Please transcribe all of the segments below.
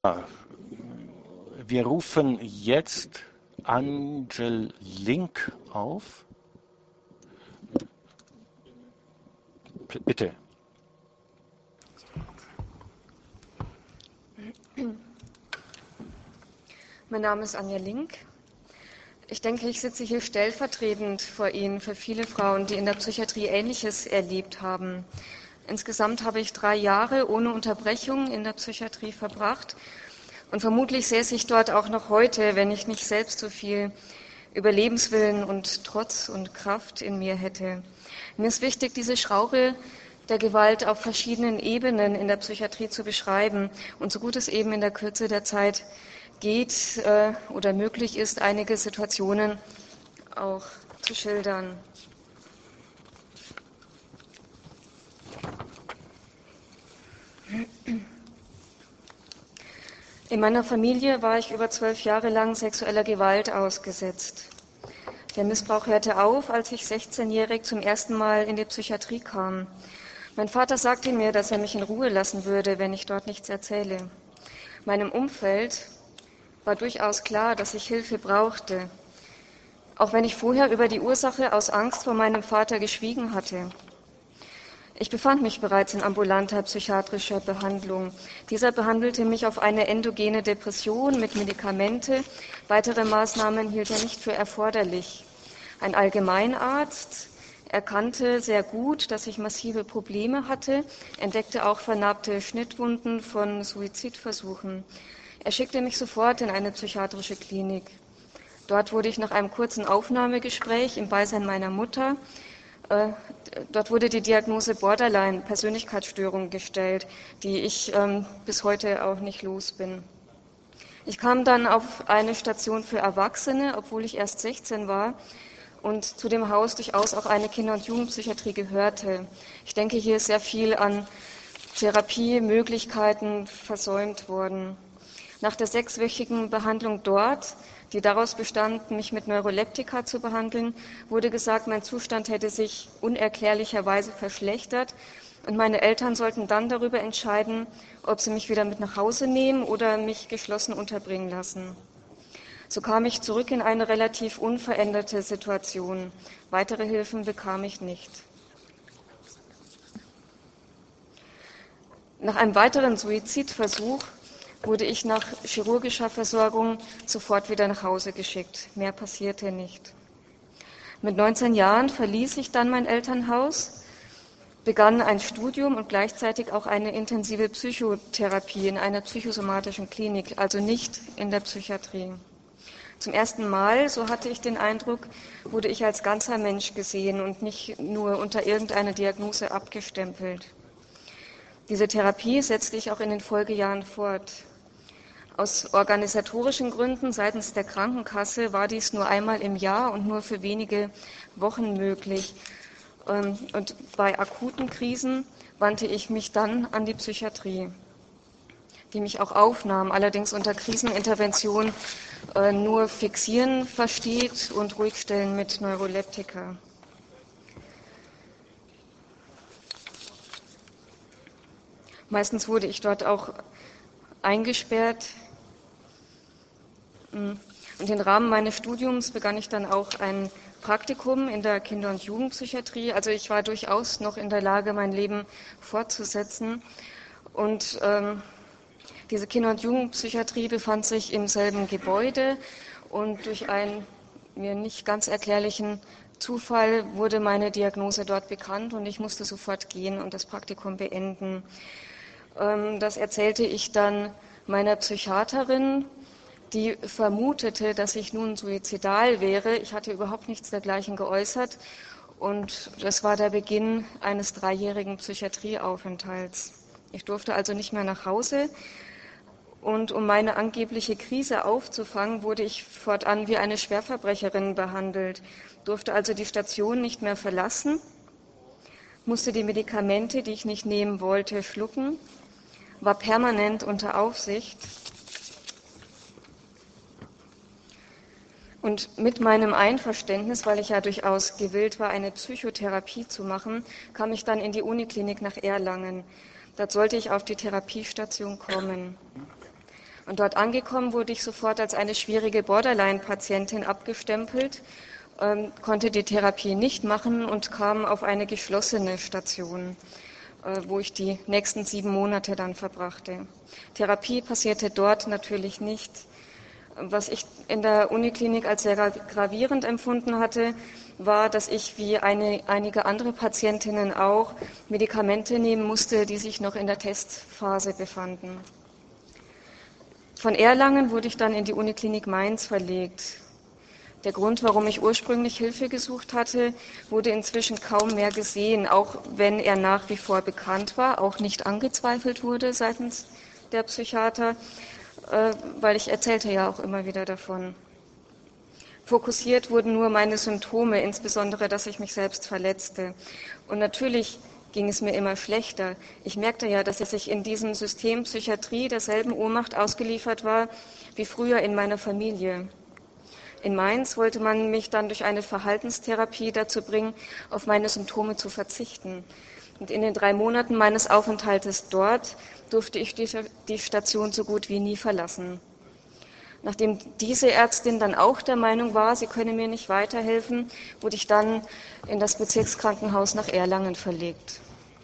Wir rufen jetzt Angel Link auf. Bitte. Mein Name ist Anja Link. Ich denke, ich sitze hier stellvertretend vor Ihnen für viele Frauen, die in der Psychiatrie Ähnliches erlebt haben. Insgesamt habe ich 3 Jahre ohne Unterbrechung in der Psychiatrie verbracht und vermutlich säße ich dort auch noch heute, wenn ich nicht selbst so viel Überlebenswillen und Trotz und Kraft in mir hätte. Mir ist wichtig, diese Schraube der Gewalt auf verschiedenen Ebenen in der Psychiatrie zu beschreiben und so gut es eben in der Kürze der Zeit geht oder möglich ist, einige Situationen auch zu schildern. In meiner Familie war ich über 12 Jahre lang sexueller Gewalt ausgesetzt. Der Missbrauch hörte auf, als ich 16-jährig zum ersten Mal in die Psychiatrie kam. Mein Vater sagte mir, dass er mich in Ruhe lassen würde, wenn ich dort nichts erzähle. Meinem Umfeld war durchaus klar, dass ich Hilfe brauchte, auch wenn ich vorher über die Ursache aus Angst vor meinem Vater geschwiegen hatte. Ich befand mich bereits in ambulanter psychiatrischer Behandlung. Dieser behandelte mich auf eine endogene Depression mit Medikamente. Weitere Maßnahmen hielt er nicht für erforderlich. Ein Allgemeinarzt erkannte sehr gut, dass ich massive Probleme hatte, entdeckte auch vernarbte Schnittwunden von Suizidversuchen. Er schickte mich sofort in eine psychiatrische Klinik. Dort wurde ich nach einem kurzen Aufnahmegespräch im Beisein meiner Mutter dort wurde die Diagnose Borderline-Persönlichkeitsstörung gestellt, die ich bis heute auch nicht los bin. Ich kam dann auf eine Station für Erwachsene, obwohl ich erst 16 war und zu dem Haus durchaus auch eine Kinder- und Jugendpsychiatrie gehörte. Ich denke, hier ist sehr viel an Therapiemöglichkeiten versäumt worden. Nach der 6-wöchigen Behandlung dort, die daraus bestand, mich mit Neuroleptika zu behandeln, wurde gesagt, mein Zustand hätte sich unerklärlicherweise verschlechtert und meine Eltern sollten dann darüber entscheiden, ob sie mich wieder mit nach Hause nehmen oder mich geschlossen unterbringen lassen. So kam ich zurück in eine relativ unveränderte Situation. Weitere Hilfen bekam ich nicht. Nach einem weiteren Suizidversuch wurde ich nach chirurgischer Versorgung sofort wieder nach Hause geschickt. Mehr passierte nicht. Mit 19 Jahren verließ ich dann mein Elternhaus, begann ein Studium und gleichzeitig auch eine intensive Psychotherapie in einer psychosomatischen Klinik, also nicht in der Psychiatrie. Zum ersten Mal, so hatte ich den Eindruck, wurde ich als ganzer Mensch gesehen und nicht nur unter irgendeiner Diagnose abgestempelt. Diese Therapie setzte ich auch in den Folgejahren fort. Aus organisatorischen Gründen seitens der Krankenkasse war dies nur einmal im Jahr und nur für wenige Wochen möglich. Und bei akuten Krisen wandte ich mich dann an die Psychiatrie, die mich auch aufnahm, allerdings unter Krisenintervention nur fixieren versteht und ruhigstellen mit Neuroleptika. Meistens wurde ich dort auch eingesperrt. Und im Rahmen meines Studiums begann ich dann auch ein Praktikum in der Kinder- und Jugendpsychiatrie. Also ich war durchaus noch in der Lage, mein Leben fortzusetzen. Und diese Kinder- und Jugendpsychiatrie befand sich im selben Gebäude. Und durch einen mir nicht ganz erklärlichen Zufall wurde meine Diagnose dort bekannt und ich musste sofort gehen und das Praktikum beenden. Das erzählte ich dann meiner Psychiaterin, die vermutete, dass ich nun suizidal wäre. Ich hatte überhaupt nichts dergleichen geäußert und das war der Beginn eines 3-jährigen Psychiatrieaufenthalts. Ich durfte also nicht mehr nach Hause und um meine angebliche Krise aufzufangen, wurde ich fortan wie eine Schwerverbrecherin behandelt, durfte also die Station nicht mehr verlassen, musste die Medikamente, die ich nicht nehmen wollte, schlucken, war permanent unter Aufsicht. Und mit meinem Einverständnis, weil ich ja durchaus gewillt war, eine Psychotherapie zu machen, kam ich dann in die Uniklinik nach Erlangen. Dort sollte ich auf die Therapiestation kommen. Und dort angekommen wurde ich sofort als eine schwierige Borderline-Patientin abgestempelt, konnte die Therapie nicht machen und kam auf eine geschlossene Station, wo ich die nächsten 7 Monate dann verbrachte. Therapie passierte dort natürlich nicht. Was ich in der Uniklinik als sehr gravierend empfunden hatte, war, dass ich wie einige andere Patientinnen auch Medikamente nehmen musste, die sich noch in der Testphase befanden. Von Erlangen wurde ich dann in die Uniklinik Mainz verlegt. Der Grund, warum ich ursprünglich Hilfe gesucht hatte, wurde inzwischen kaum mehr gesehen, auch wenn er nach wie vor bekannt war, auch nicht angezweifelt wurde seitens der Psychiater, weil ich erzählte ja auch immer wieder davon. Fokussiert wurden nur meine Symptome, insbesondere, dass ich mich selbst verletzte. Und natürlich ging es mir immer schlechter. Ich merkte ja, dass ich in diesem System Psychiatrie derselben Ohnmacht ausgeliefert war wie früher in meiner Familie. In Mainz wollte man mich dann durch eine Verhaltenstherapie dazu bringen, auf meine Symptome zu verzichten. Und in den 3 Monaten meines Aufenthaltes dort durfte ich die Station so gut wie nie verlassen. Nachdem diese Ärztin dann auch der Meinung war, sie könne mir nicht weiterhelfen, wurde ich dann in das Bezirkskrankenhaus nach Erlangen verlegt.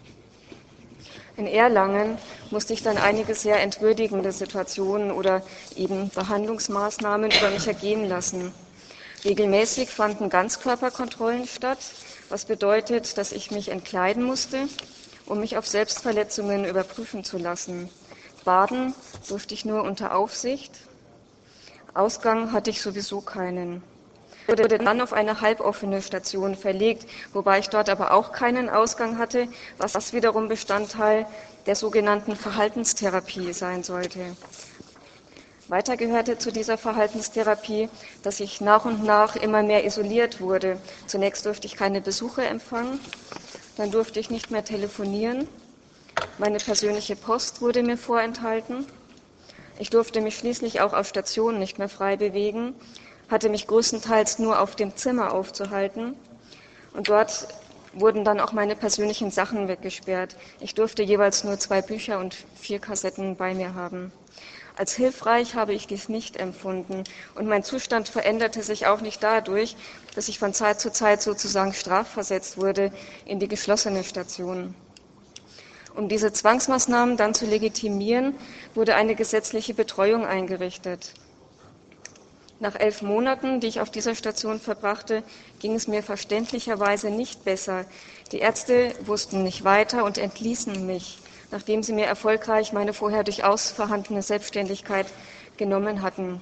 In Erlangen musste ich dann einige sehr entwürdigende Situationen oder eben Behandlungsmaßnahmen über mich ergehen lassen. Regelmäßig fanden Ganzkörperkontrollen statt, was bedeutet, dass ich mich entkleiden musste, um mich auf Selbstverletzungen überprüfen zu lassen. Baden durfte ich nur unter Aufsicht. Ausgang hatte ich sowieso keinen. Ich wurde dann auf eine halboffene Station verlegt, wobei ich dort aber auch keinen Ausgang hatte, was wiederum Bestandteil der sogenannten Verhaltenstherapie sein sollte. Weiter gehörte zu dieser Verhaltenstherapie, dass ich nach und nach immer mehr isoliert wurde. Zunächst durfte ich keine Besuche empfangen, dann durfte ich nicht mehr telefonieren, meine persönliche Post wurde mir vorenthalten. Ich durfte mich schließlich auch auf Stationen nicht mehr frei bewegen, hatte mich größtenteils nur auf dem Zimmer aufzuhalten. Und dort wurden dann auch meine persönlichen Sachen weggesperrt. Ich durfte jeweils nur 2 Bücher und 4 Kassetten bei mir haben. Als hilfreich habe ich dies nicht empfunden. Und mein Zustand veränderte sich auch nicht dadurch, dass ich von Zeit zu Zeit sozusagen strafversetzt wurde in die geschlossene Station. Um diese Zwangsmaßnahmen dann zu legitimieren, wurde eine gesetzliche Betreuung eingerichtet. Nach 11 Monaten, die ich auf dieser Station verbrachte, ging es mir verständlicherweise nicht besser. Die Ärzte wussten nicht weiter und entließen mich, nachdem sie mir erfolgreich meine vorher durchaus vorhandene Selbstständigkeit genommen hatten.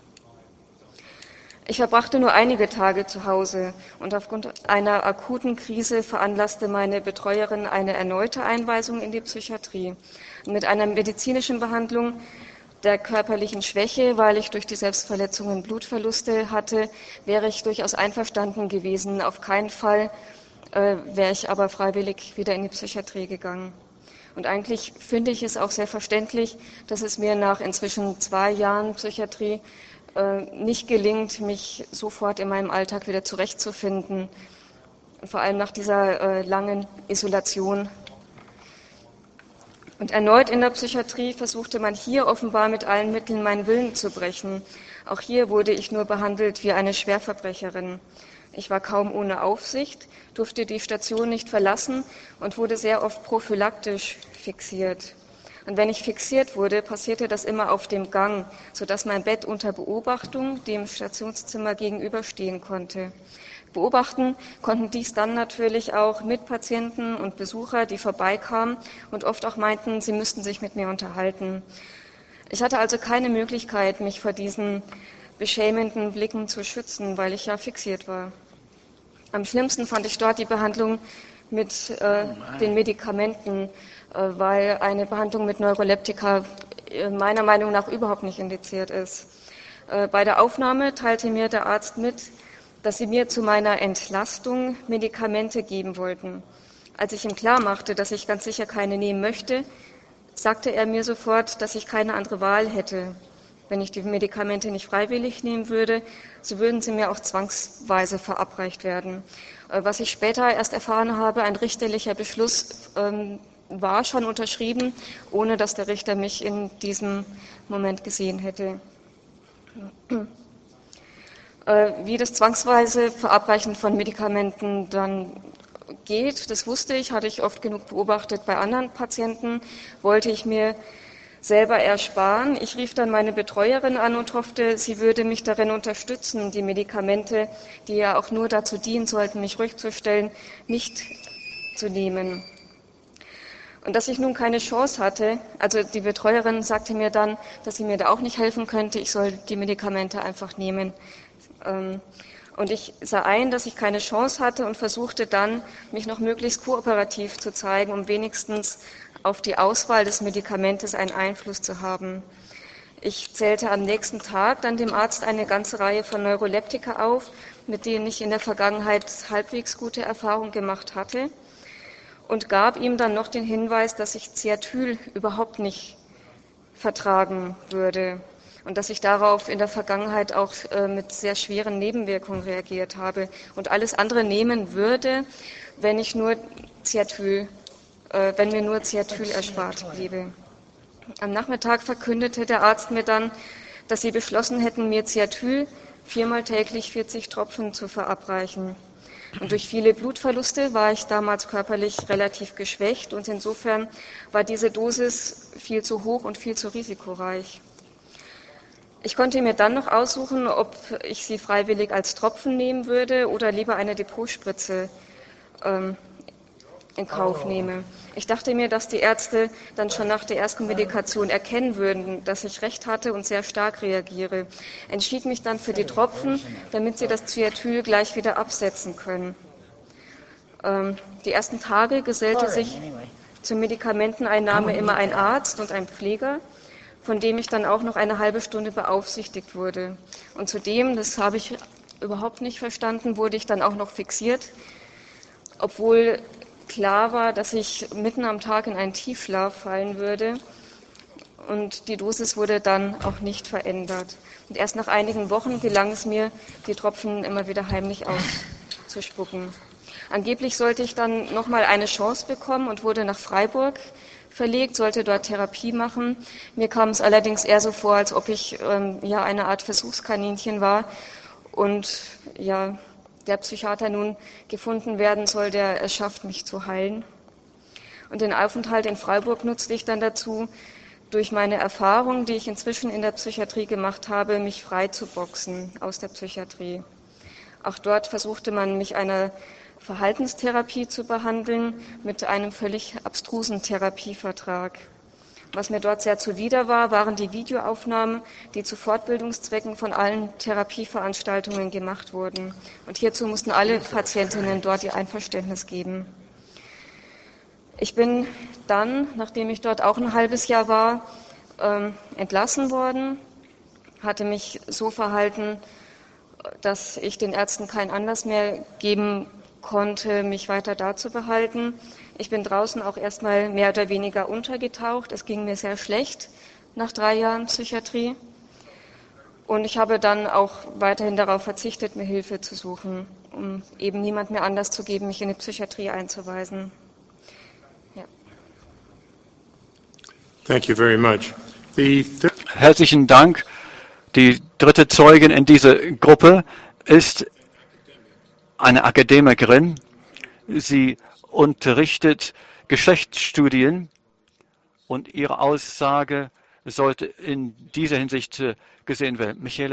Ich verbrachte nur einige Tage zu Hause und aufgrund einer akuten Krise veranlasste meine Betreuerin eine erneute Einweisung in die Psychiatrie. Mit einer medizinischen Behandlung der körperlichen Schwäche, weil ich durch die Selbstverletzungen Blutverluste hatte, wäre ich durchaus einverstanden gewesen. Auf keinen Fall wäre ich aber freiwillig wieder in die Psychiatrie gegangen. Und eigentlich finde ich es auch sehr verständlich, dass es mir nach inzwischen 2 Jahren Psychiatrie nicht gelingt, mich sofort in meinem Alltag wieder zurechtzufinden, vor allem nach dieser langen Isolation. Und erneut in der Psychiatrie versuchte man hier offenbar mit allen Mitteln meinen Willen zu brechen. Auch hier wurde ich nur behandelt wie eine Schwerverbrecherin. Ich war kaum ohne Aufsicht, durfte die Station nicht verlassen und wurde sehr oft prophylaktisch fixiert. Und wenn ich fixiert wurde, passierte das immer auf dem Gang, sodass mein Bett unter Beobachtung dem Stationszimmer gegenüberstehen konnte. Beobachten konnten dies dann natürlich auch Mitpatienten und Besucher, die vorbeikamen und oft auch meinten, sie müssten sich mit mir unterhalten. Ich hatte also keine Möglichkeit, mich vor diesen beschämenden Blicken zu schützen, weil ich ja fixiert war. Am schlimmsten fand ich dort die Behandlung mit den Medikamenten, weil eine Behandlung mit Neuroleptika meiner Meinung nach überhaupt nicht indiziert ist. Bei der Aufnahme teilte mir der Arzt mit, dass sie mir zu meiner Entlastung Medikamente geben wollten. Als ich ihm klar machte, dass ich ganz sicher keine nehmen möchte, sagte er mir sofort, dass ich keine andere Wahl hätte. Wenn ich die Medikamente nicht freiwillig nehmen würde, so würden sie mir auch zwangsweise verabreicht werden. Was ich später erst erfahren habe, ein richterlicher Beschluss war schon unterschrieben, ohne dass der Richter mich in diesem Moment gesehen hätte. Wie das zwangsweise Verabreichen von Medikamenten dann geht, das wusste ich, hatte ich oft genug beobachtet bei anderen Patienten, wollte ich mir selber ersparen. Ich rief dann meine Betreuerin an und hoffte, sie würde mich darin unterstützen, die Medikamente, die ja auch nur dazu dienen sollten, mich ruhig zu stellen, nicht zu nehmen. Und dass ich nun keine Chance hatte, also die Betreuerin sagte mir dann, dass sie mir da auch nicht helfen könnte, ich soll die Medikamente einfach nehmen. Und ich sah ein, dass ich keine Chance hatte und versuchte dann, mich noch möglichst kooperativ zu zeigen, um wenigstens auf die Auswahl des Medikamentes einen Einfluss zu haben. Ich zählte am nächsten Tag dann dem Arzt eine ganze Reihe von Neuroleptika auf, mit denen ich in der Vergangenheit halbwegs gute Erfahrungen gemacht hatte, und gab ihm dann noch den Hinweis, dass ich Ciatyl überhaupt nicht vertragen würde und dass ich darauf in der Vergangenheit auch mit sehr schweren Nebenwirkungen reagiert habe und alles andere nehmen würde, wenn mir nur Ciatyl erspart bliebe. Am Nachmittag verkündete der Arzt mir dann, dass sie beschlossen hätten, mir Ciatyl 4-mal täglich 40 Tropfen zu verabreichen. Und durch viele Blutverluste war ich damals körperlich relativ geschwächt und insofern war diese Dosis viel zu hoch und viel zu risikoreich. Ich konnte mir dann noch aussuchen, ob ich sie freiwillig als Tropfen nehmen würde oder lieber eine Depotspritze in Kauf nehme. Ich dachte mir, dass die Ärzte dann schon nach der ersten Medikation erkennen würden, dass ich recht hatte und sehr stark reagiere. Entschied mich dann für die Tropfen, damit sie das Ciatyl gleich wieder absetzen können. Die ersten Tage gesellte sich zur Medikamenteneinnahme immer ein Arzt und ein Pfleger, von dem ich dann auch noch eine halbe Stunde beaufsichtigt wurde. Und zudem, das habe ich überhaupt nicht verstanden, wurde ich dann auch noch fixiert, obwohl klar war, dass ich mitten am Tag in einen Tiefschlaf fallen würde, und die Dosis wurde dann auch nicht verändert. Und erst nach einigen Wochen gelang es mir, die Tropfen immer wieder heimlich auszuspucken. Angeblich sollte ich dann nochmal eine Chance bekommen und wurde nach Freiburg verlegt, sollte dort Therapie machen. Mir kam es allerdings eher so vor, als ob ich eine Art Versuchskaninchen war und der Psychiater nun gefunden werden soll, der es schafft, mich zu heilen. Und den Aufenthalt in Freiburg nutzte ich dann dazu, durch meine Erfahrung, die ich inzwischen in der Psychiatrie gemacht habe, mich frei zu boxen aus der Psychiatrie. Auch dort versuchte man, mich einer Verhaltenstherapie zu behandeln mit einem völlig abstrusen Therapievertrag. Was mir dort sehr zuwider war, waren die Videoaufnahmen, die zu Fortbildungszwecken von allen Therapieveranstaltungen gemacht wurden. Und hierzu mussten alle Patientinnen dort ihr Einverständnis geben. Ich bin dann, nachdem ich dort auch ein halbes Jahr war, entlassen worden, hatte mich so verhalten, dass ich den Ärzten keinen Anlass mehr geben konnte, mich weiter da zu behalten. Ich bin draußen auch erstmal mehr oder weniger untergetaucht. Es ging mir sehr schlecht nach 3 Jahren Psychiatrie. Und ich habe dann auch weiterhin darauf verzichtet, mir Hilfe zu suchen, um eben niemand mehr Anlass zu geben, mich in die Psychiatrie einzuweisen. Ja. Thank you very much. Herzlichen Dank. Die dritte Zeugin in dieser Gruppe ist eine Akademikerin. Sie unterrichtet Geschlechtsstudien und ihre Aussage sollte in dieser Hinsicht gesehen werden. Michaela